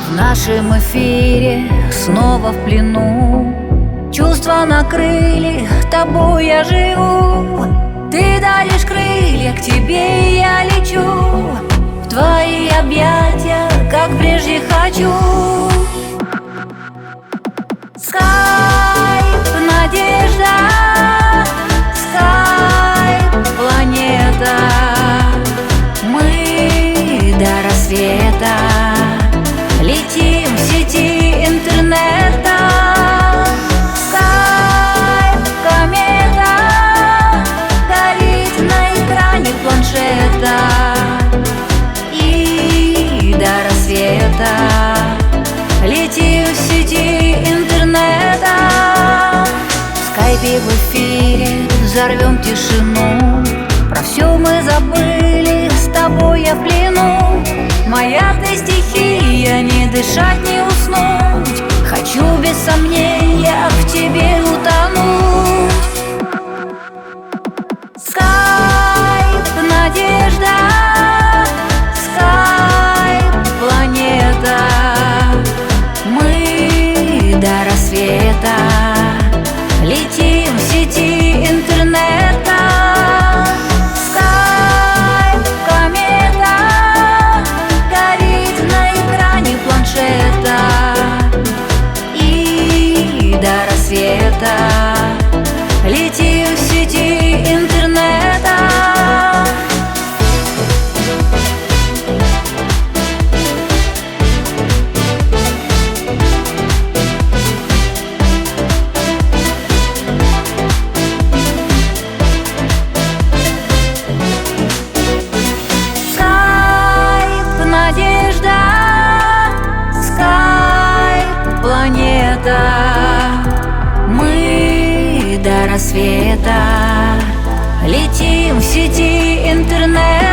В нашем эфире снова в плену. Чувства накрыли, тобой я живу. Ты даришь крылья, к тебе я лечу. В твои объятия, как прежде хочу. Скайп, надежда, скайп, планета. Мы до рассвета летим в сети интернета. Скайп, комета, горит на экране планшета. И до рассвета летим в сети интернета. В скайпе в эфире взорвем тишину. Про все мы забыли, с тобой я в плену. Моя ты стихия, не дышать, не уснуть. Хочу без сомнения в тебе утонуть. Скайп, надежда, скайп, планета. Мы до рассвета летим в сети интернета. Скайп, комета, горит на экране планшета. И до рассвета летим в сети интернета. Надежда, скайп, планета. Мы до рассвета летим в сети интернет.